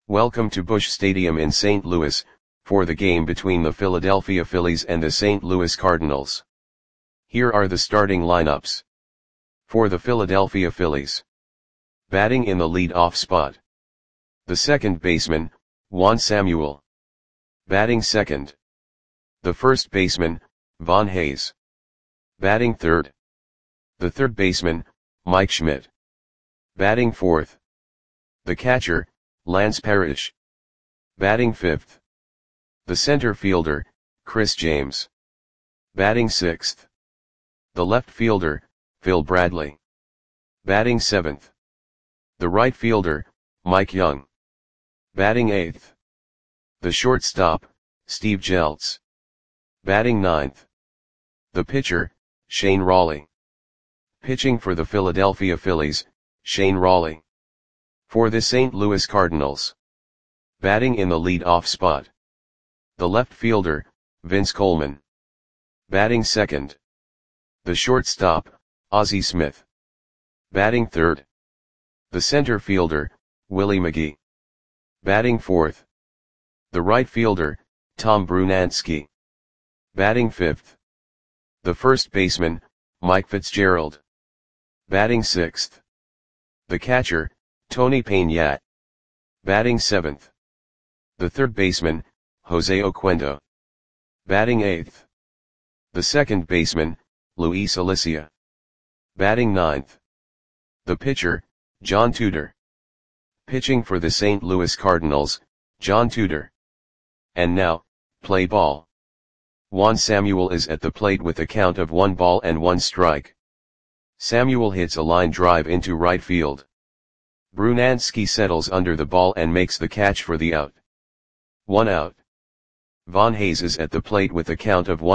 Welcome to Busch Stadium in St. Louis, for the game between the Philadelphia Phillies and the St. Louis Cardinals. Here are the starting lineups. For the Philadelphia Phillies. Batting in the lead-off spot. The second baseman, Juan Samuel. Batting second. The first baseman, Von Hayes. Batting third. The third baseman, Mike Schmidt. Batting fourth. The catcher, Lance Parrish. Batting fifth. The center fielder, Chris James. Batting sixth. The left fielder, Phil Bradley. Batting seventh. The right fielder, Mike Young. Batting eighth. The shortstop, Steve Jeltz. Batting ninth. The pitcher, Shane Rawley. Pitching for the Philadelphia Phillies, Shane Rawley. For the St. Louis Cardinals. Batting in the lead-off spot. The left fielder, Vince Coleman. Batting second. The shortstop, Ozzie Smith. Batting third. The center fielder, Willie McGee. Batting fourth. The right fielder, Tom Brunansky. Batting fifth. The first baseman, Mike Fitzgerald. Batting sixth. The catcher, Tony Peña. Batting seventh. The third baseman, Jose Oquendo. Batting eighth. The second baseman, Luis Alicia. Batting ninth. The pitcher, John Tudor. Pitching for the St. Louis Cardinals, John Tudor. And now, play ball. Juan Samuel is at the plate with a count of 1-1 Samuel hits a line drive into right field. Brunansky settles under the ball and makes the catch for the out. 1 out. Von Hayes is at the plate with a count of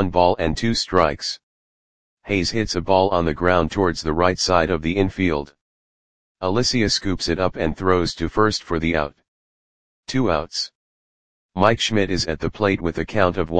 1-2. Hayes hits a ball on the ground towards the right side of the infield. Alicia scoops it up and throws to first for the out. 2 outs. Mike Schmidt is at the plate with a count of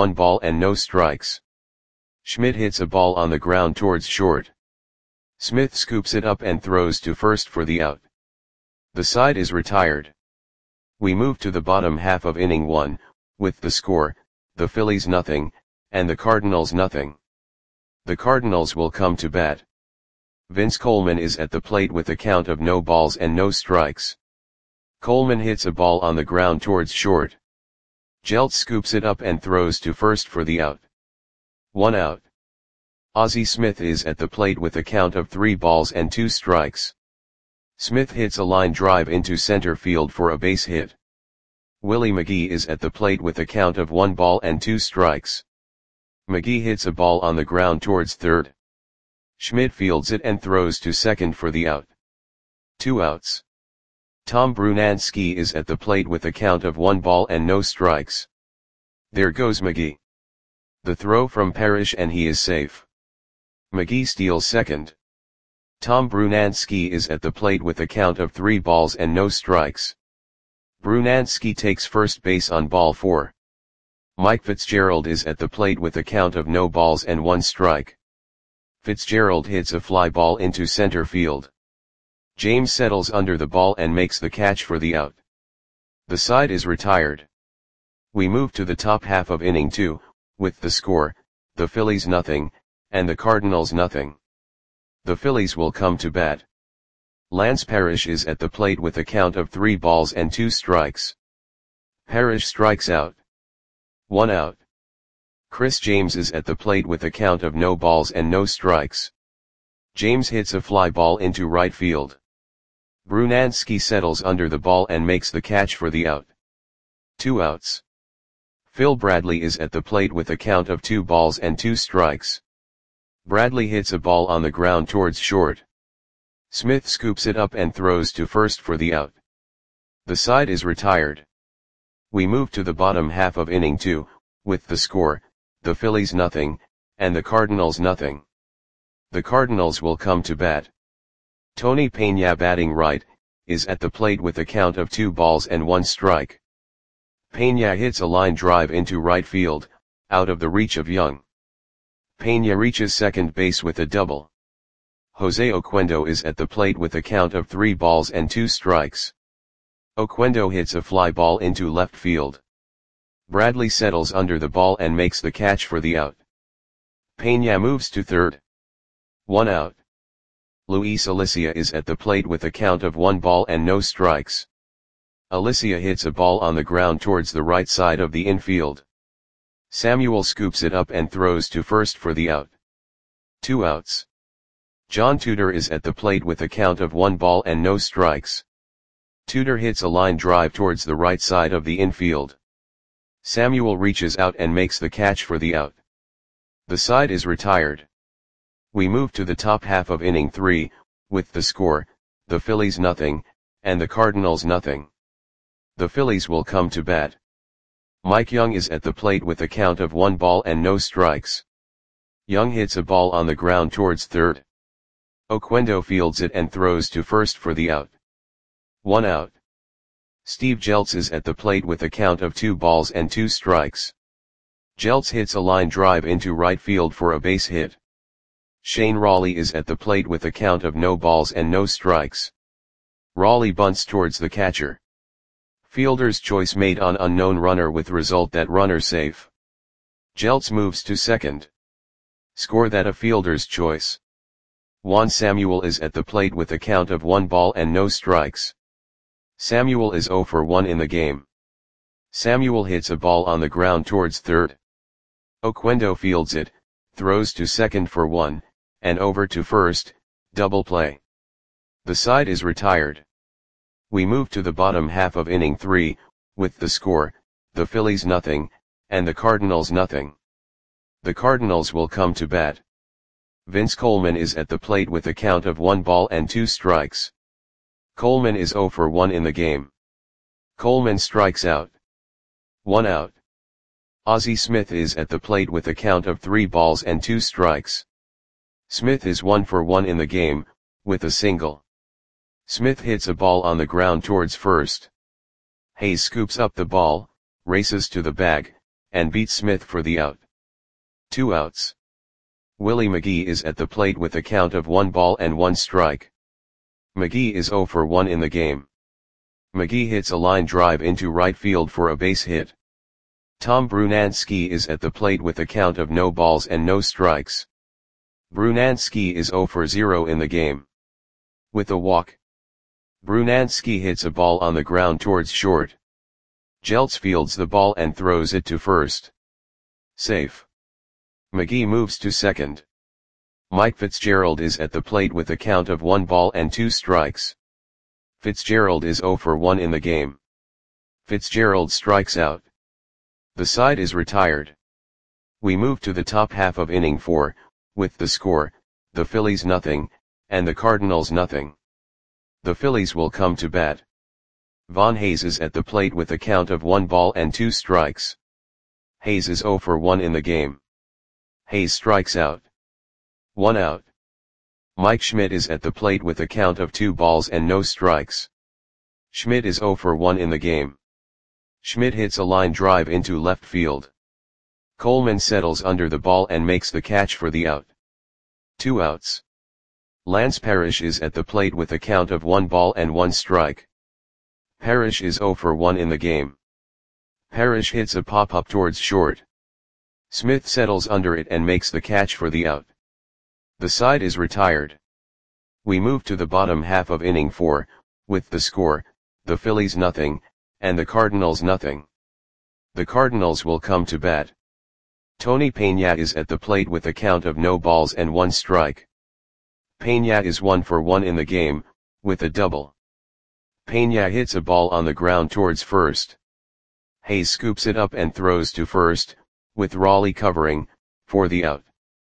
1-0. Schmidt hits a ball on the ground towards short. Smith scoops it up and throws to first for the out. The side is retired. We move to the bottom half of inning 1, with the score, the Phillies nothing, and the Cardinals nothing. The Cardinals will come to bat. Vince Coleman is at the plate with a count of no balls and no strikes. Coleman hits a ball on the ground towards short. Jeltz scoops it up and throws to first for the out. 1 out. Ozzie Smith is at the plate with a count of 3-2. Smith hits a line drive into center field for a base hit. Willie McGee is at the plate with a count of 1-2. McGee hits a ball on the ground towards third. Schmidt fields it and throws to second for the out. 2 outs. Tom Brunansky is at the plate with a count of 1-0. There goes McGee. The throw from Parrish and he is safe. McGee steals second. Tom Brunansky is at the plate with a count of 3-0. Brunansky takes first base on ball 4. Mike Fitzgerald is at the plate with a count of no balls and 1 strike. Fitzgerald hits a fly ball into center field. James settles under the ball and makes the catch for the out. The side is retired. We move to the top half of inning 2, with the score, the Phillies nothing, and the Cardinals nothing. The Phillies will come to bat. Lance Parrish is at the plate with a count of 3-2. Parrish strikes out. 1 out. Chris James is at the plate with a count of no balls and no strikes. James hits a fly ball into right field. Brunansky settles under the ball and makes the catch for the out. 2 outs. Phil Bradley is at the plate with a count of 2-2. Bradley hits a ball on the ground towards short. Smith scoops it up and throws to first for the out. The side is retired. We move to the bottom half of inning 2, with the score, the Phillies nothing, and the Cardinals nothing. The Cardinals will come to bat. Tony Peña batting right, is at the plate with a count of 2-1. Peña hits a line drive into right field, out of the reach of Young. Peña reaches second base with a double. Jose Oquendo is at the plate with a count of 3 balls and 2 strikes. Oquendo hits a fly ball into left field. Bradley settles under the ball and makes the catch for the out. Peña moves to third. 1 out. Luis Alicia is at the plate with a count of 1 ball and no strikes. Alicia hits a ball on the ground towards the right side of the infield. Samuel scoops it up and throws to first for the out. 2 outs. John Tudor is at the plate with a count of 1 ball and no strikes. Tudor hits a line drive towards the right side of the infield. Samuel reaches out and makes the catch for the out. The side is retired. We move to the top half of inning 3, with the score, the Phillies nothing, and the Cardinals nothing. The Phillies will come to bat. Mike Young is at the plate with a count of 1 ball and no strikes. Young hits a ball on the ground towards third. Oquendo fields it and throws to first for the out. 1 out. Steve Jeltz is at the plate with a count of 2 balls and 2 strikes. Jeltz hits a line drive into right field for a base hit. Shane Rawley is at the plate with a count of no balls and no strikes. Rawley bunts towards the catcher. Fielder's choice made on unknown runner with result that runner safe. Jeltz moves to second. Score that a fielder's choice. Juan Samuel is at the plate with a count of 1 ball and no strikes. Samuel is 0 for 1 in the game. Samuel hits a ball on the ground towards third. Oquendo fields it, throws to second for 1, and over to first, double play. The side is retired. We move to the bottom half of inning 3, with the score, the Phillies nothing, and the Cardinals nothing. The Cardinals will come to bat. Vince Coleman is at the plate with a count of 1 ball and 2 strikes. Coleman is 0 for 1 in the game. Coleman strikes out. 1 out. Ozzie Smith is at the plate with a count of 3 balls and 2 strikes. Smith is 1 for 1 in the game, with a single. Smith hits a ball on the ground towards first. Hayes scoops up the ball, races to the bag, and beats Smith for the out. 2 outs. Willie McGee is at the plate with a count of 1 ball and 1 strike. McGee is 0 for 1 in the game. McGee hits a line drive into right field for a base hit. Tom Brunansky is at the plate with a count of no balls and no strikes. Brunansky is 0 for 0 in the game. With a walk. Brunansky hits a ball on the ground towards short. Jeltz fields the ball and throws it to first. Safe. McGee moves to second. Mike Fitzgerald is at the plate with a count of 1 ball and 2 strikes. Fitzgerald is 0 for 1 in the game. Fitzgerald strikes out. The side is retired. We move to the top half of inning 4, with the score, the Phillies nothing, and the Cardinals nothing. The Phillies will come to bat. Von Hayes is at the plate with a count of 1 ball and 2 strikes. Hayes is 0 for 1 in the game. Hayes strikes out. 1 out. Mike Schmidt is at the plate with a count of 2 balls and no strikes. Schmidt is 0 for 1 in the game. Schmidt hits a line drive into left field. Coleman settles under the ball and makes the catch for the out. 2 outs. Lance Parrish is at the plate with a count of 1 ball and 1 strike. Parrish is 0 for 1 in the game. Parrish hits a pop-up towards short. Smith settles under it and makes the catch for the out. The side is retired. We move to the bottom half of inning 4, with the score, the Phillies nothing, and the Cardinals nothing. The Cardinals will come to bat. Tony Peña is at the plate with a count of no balls and 1 strike. Peña is 1 for 1 in the game, with a double. Peña hits a ball on the ground towards first. Hayes scoops it up and throws to first, with Rawley covering, for the out.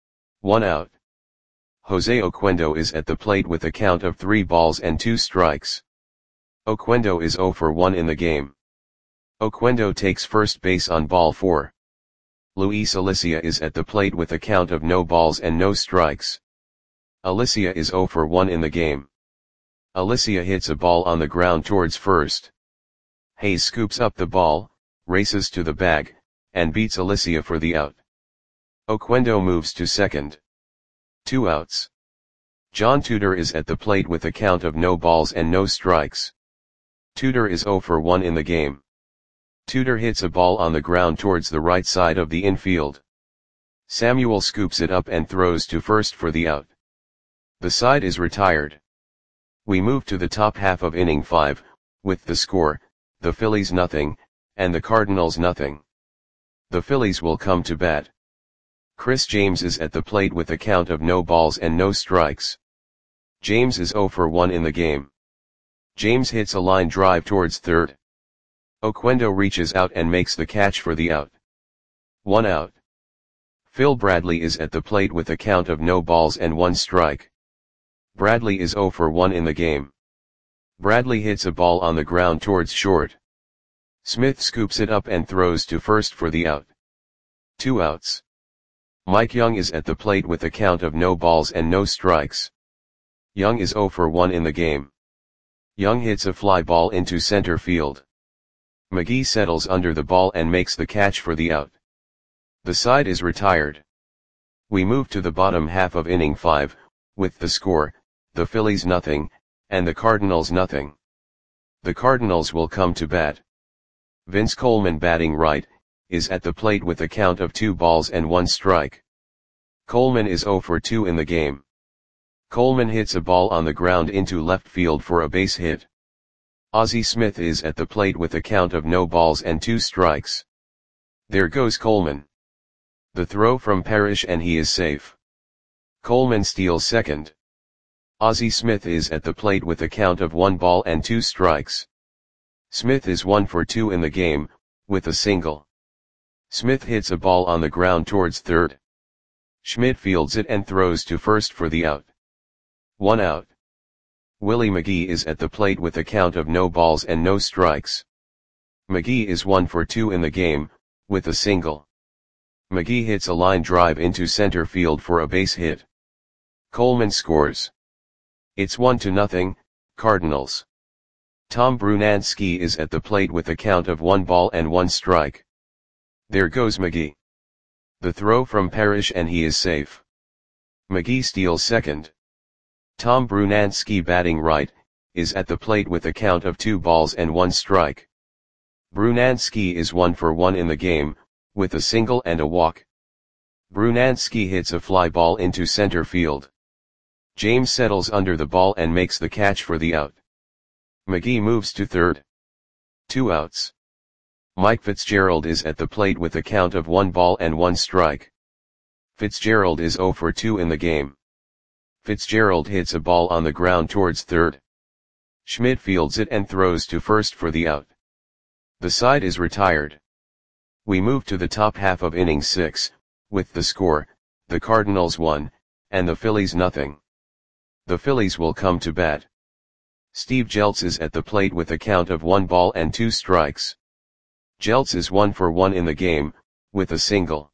1 out. Jose Oquendo is at the plate with a count of 3 balls and 2 strikes. Oquendo is 0 for 1 in the game. Oquendo takes first base on ball 4. Luis Alicia is at the plate with a count of no balls and no strikes. Alicia is 0 for 1 in the game. Alicia hits a ball on the ground towards first. Hayes scoops up the ball, races to the bag, and beats Alicia for the out. Oquendo moves to second. 2 outs. John Tudor is at the plate with a count of no balls and no strikes. Tudor is 0 for 1 in the game. Tudor hits a ball on the ground towards the right side of the infield. Samuel scoops it up and throws to first for the out. The side is retired. We move to the top half of inning 5, with the score, the Phillies nothing, and the Cardinals nothing. The Phillies will come to bat. Chris James is at the plate with a count of no balls and no strikes. James is 0 for 1 in the game. James hits a line drive towards third. Oquendo reaches out and makes the catch for the out. 1 out. Phil Bradley is at the plate with a count of no balls and 1 strike. Bradley is 0 for 1 in the game. Bradley hits a ball on the ground towards short. Smith scoops it up and throws to first for the out. 2 outs. Mike Young is at the plate with a count of no balls and no strikes. Young is 0 for 1 in the game. Young hits a fly ball into center field. McGee settles under the ball and makes the catch for the out. The side is retired. We move to the bottom half of inning 5, with the score, the Phillies nothing, and the Cardinals nothing. The Cardinals will come to bat. Vince Coleman, batting right, is at the plate with a count of 2 balls and 1 strike. Coleman is 0 for 2 in the game. Coleman hits a ball on the ground into left field for a base hit. Ozzie Smith is at the plate with a count of no balls and 2 strikes. There goes Coleman. The throw from Parrish and he is safe. Coleman steals second. Ozzie Smith is at the plate with a count of 1 ball and 2 strikes. Smith is 1 for 2 in the game, with a single. Smith hits a ball on the ground towards third. Schmidt fields it and throws to first for the out. 1 out. Willie McGee is at the plate with a count of no balls and no strikes. McGee is 1 for 2 in the game, with a single. McGee hits a line drive into center field for a base hit. Coleman scores. It's 1-0, Cardinals. Tom Brunansky is at the plate with a count of 1 ball and 1 strike. There goes McGee. The throw from Parrish and he is safe. McGee steals second. Tom Brunansky, batting right, is at the plate with a count of 2 balls and 1 strike. Brunansky is 1 for 1 in the game, with a single and a walk. Brunansky hits a fly ball into center field. James settles under the ball and makes the catch for the out. McGee moves to third. 2 outs. Mike Fitzgerald is at the plate with a count of 1 ball and 1 strike. Fitzgerald is 0 for 2 in the game. Fitzgerald hits a ball on the ground towards third. Schmidt fields it and throws to first for the out. The side is retired. We move to the top half of inning 6, with the score, the Cardinals 1, and the Phillies nothing. The Phillies will come to bat. Steve Jeltz is at the plate with a count of 1 ball and 2 strikes. Jeltz is 1 for 1 in the game, with a single.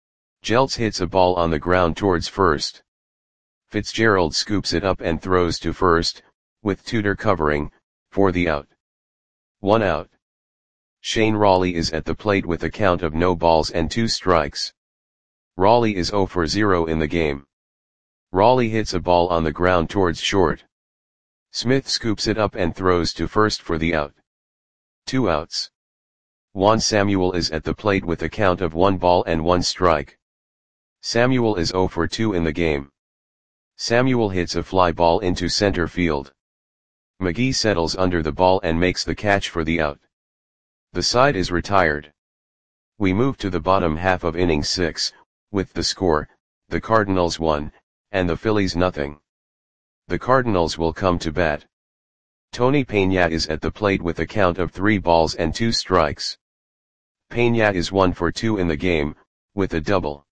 Jeltz hits a ball on the ground towards first. Fitzgerald scoops it up and throws to first, with Tudor covering, for the out. 1 out. Shane Rawley is at the plate with a count of no balls and 2 strikes. Rawley is 0 for 0 in the game. Rawley hits a ball on the ground towards short. Smith scoops it up and throws to first for the out. 2 outs. Juan Samuel is at the plate with a count of 1 ball and 1 strike. Samuel is 0 for 2 in the game. Samuel hits a fly ball into center field. McGee settles under the ball and makes the catch for the out. The side is retired. We move to the bottom half of inning 6, with the score, the Cardinals 1, and the Phillies nothing. The Cardinals will come to bat. Tony Peña is at the plate with a count of 3 balls and 2 strikes. Peña is 1 for 2 in the game, with a double.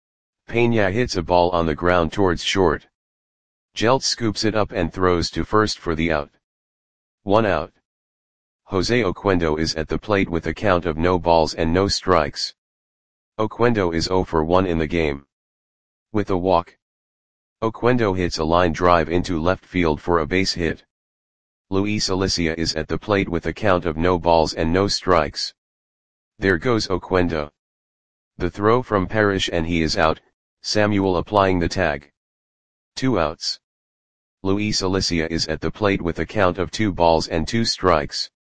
Peña hits a ball on the ground towards short. Jeltz scoops it up and throws to first for the out. 1 out. Jose Oquendo is at the plate with a count of no balls and no strikes. Oquendo is 0 for 1 in the game. With a walk. Oquendo hits a line drive into left field for a base hit. Luis Alicia is at the plate with a count of no balls and no strikes. There goes Oquendo. The throw from Parrish and he is out, Samuel applying the tag. 2 outs. Luis Alicia is at the plate with a count of 2 balls and 2 strikes.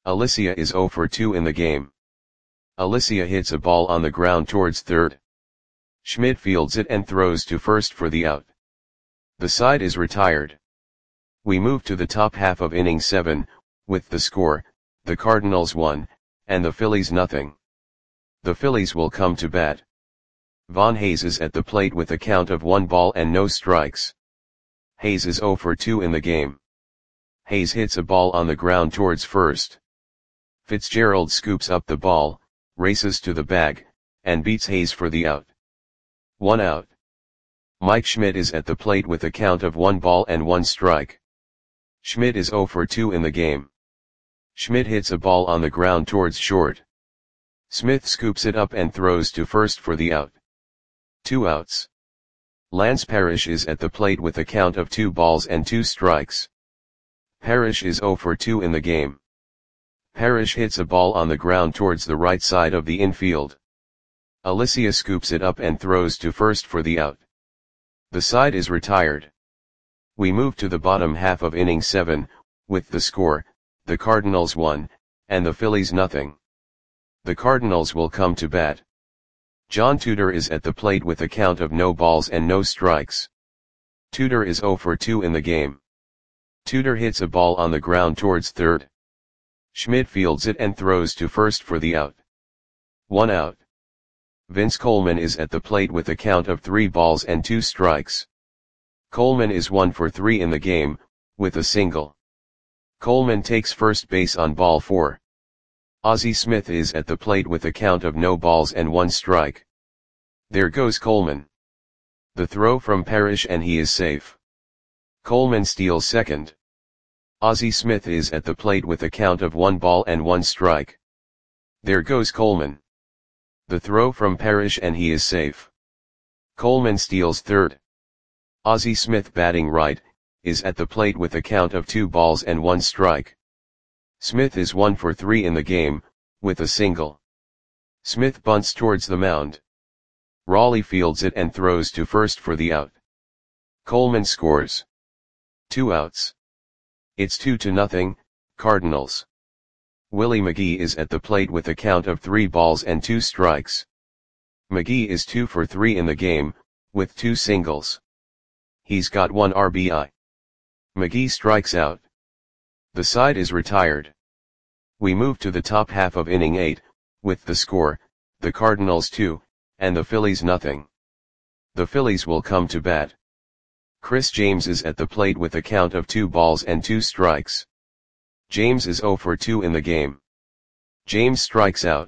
Alicia is 0 for 2 in the game. Alicia hits a ball on the ground towards third. Schmidt fields it and throws to first for the out. The side is retired. We move to the top half of inning 7, with the score, the Cardinals 1, and the Phillies nothing. The Phillies will come to bat. Von Hayes is at the plate with a count of 1 ball and no strikes. Hayes is 0 for 2 in the game. Hayes hits a ball on the ground towards first. Fitzgerald scoops up the ball, races to the bag, and beats Hayes for the out. 1 out. Mike Schmidt is at the plate with a count of 1 ball and 1 strike. Schmidt is 0 for 2 in the game. Schmidt hits a ball on the ground towards short. Smith scoops it up and throws to first for the out. 2 outs. Lance Parrish is at the plate with a count of 2 balls and 2 strikes. Parrish is 0 for 2 in the game. Parrish hits a ball on the ground towards the right side of the infield. Alicia scoops it up and throws to first for the out. The side is retired. We move to the bottom half of inning 7, with the score, the Cardinals 1, and the Phillies nothing. The Cardinals will come to bat. John Tudor is at the plate with a count of no balls and no strikes. Tudor is 0 for 2 in the game. Tudor hits a ball on the ground towards third. Schmidt fields it and throws to first for the out. 1 out. Vince Coleman is at the plate with a count of 3 balls and 2 strikes. Coleman is 1 for 3 in the game, with a single. Coleman takes first base on ball 4. Ozzie Smith is at the plate with a count of no balls and 1 strike. There goes Coleman. The throw from Parrish and he is safe. Coleman steals second. Ozzie Smith is at the plate with a count of 1 ball and 1 strike. There goes Coleman. The throw from Parrish and he is safe. Coleman steals third. Ozzie Smith batting right, is at the plate with a count of 2 balls and 1 strike. Smith is 1 for 3 in the game, with a single. Smith bunts towards the mound. Raleigh fields it and throws to first for the out. Coleman scores. 2 outs. It's 2-0, Cardinals. Willie McGee is at the plate with a count of 3 balls and 2 strikes. McGee is 2 for 3 in the game, with 2 singles. He's got 1 RBI. McGee strikes out. The side is retired. We move to the top half of inning 8, with the score, the Cardinals 2, and the Phillies nothing. The Phillies will come to bat. Chris James is at the plate with a count of 2 balls and 2 strikes. James is 0 for 2 in the game. James strikes out.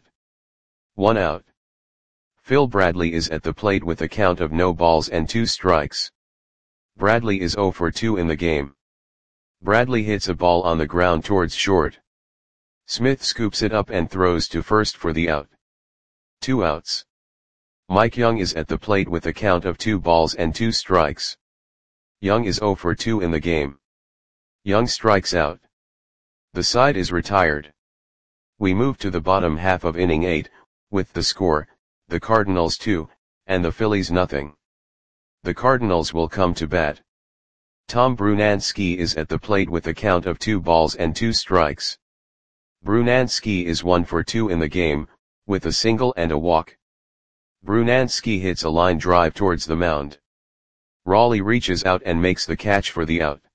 1 out. Phil Bradley is at the plate with a count of no balls and 2 strikes. Bradley is 0 for 2 in the game. Bradley hits a ball on the ground towards short. Smith scoops it up and throws to first for the out. 2 outs. Mike Young is at the plate with a count of 2 balls and 2 strikes. Young is 0 for 2 in the game. Young strikes out. The side is retired. We move to the bottom half of inning 8, with the score, the Cardinals 2, and the Phillies nothing. The Cardinals will come to bat. Tom Brunansky is at the plate with a count of 2 balls and 2 strikes. Brunansky is 1 for 2 in the game, with a single and a walk. Brunansky hits a line drive towards the mound. Raleigh reaches out and makes the catch for the out.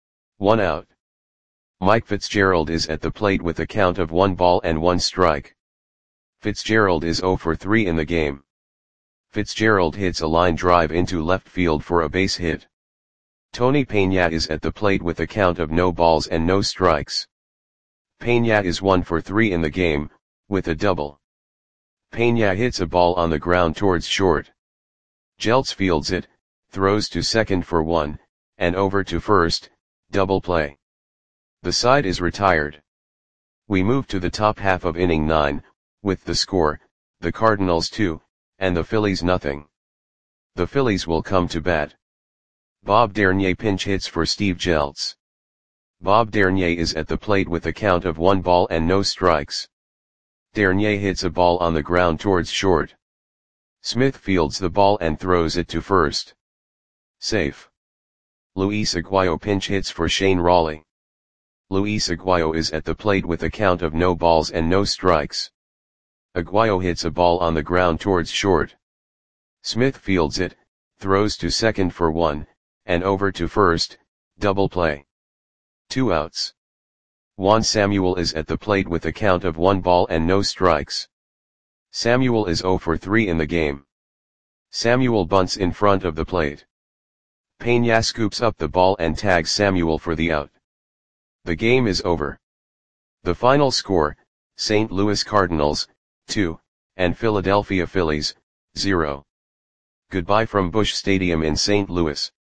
1 out. Mike Fitzgerald is at the plate with a count of 1 ball and 1 strike. Fitzgerald is 0 for 3 in the game. Fitzgerald hits a line drive into left field for a base hit. Tony Peña is at the plate with a count of no balls and no strikes. Peña is 1 for 3 in the game, with a double. Peña hits a ball on the ground towards short. Jeltz fields it, throws to second for 1, and over to first, double play. The side is retired. We move to the top half of inning 9, with the score, the Cardinals 2, and the Phillies nothing. The Phillies will come to bat. Bob Dernier pinch hits for Steve Jeltz. Bob Dernier is at the plate with a count of 1 ball and no strikes. Dernier hits a ball on the ground towards short. Smith fields the ball and throws it to first. Safe. Luis Aguayo pinch hits for Shane Raleigh. Luis Aguayo is at the plate with a count of no balls and no strikes. Aguayo hits a ball on the ground towards short. Smith fields it, throws to second for 1, and over to first, double play. 2 outs. Juan Samuel is at the plate with a count of 1 ball and no strikes. Samuel is 0 for 3 in the game. Samuel bunts in front of the plate. Peña scoops up the ball and tags Samuel for the out. The game is over. The final score, St. Louis Cardinals, 2, and Philadelphia Phillies, 0. Goodbye from Busch Stadium in St. Louis.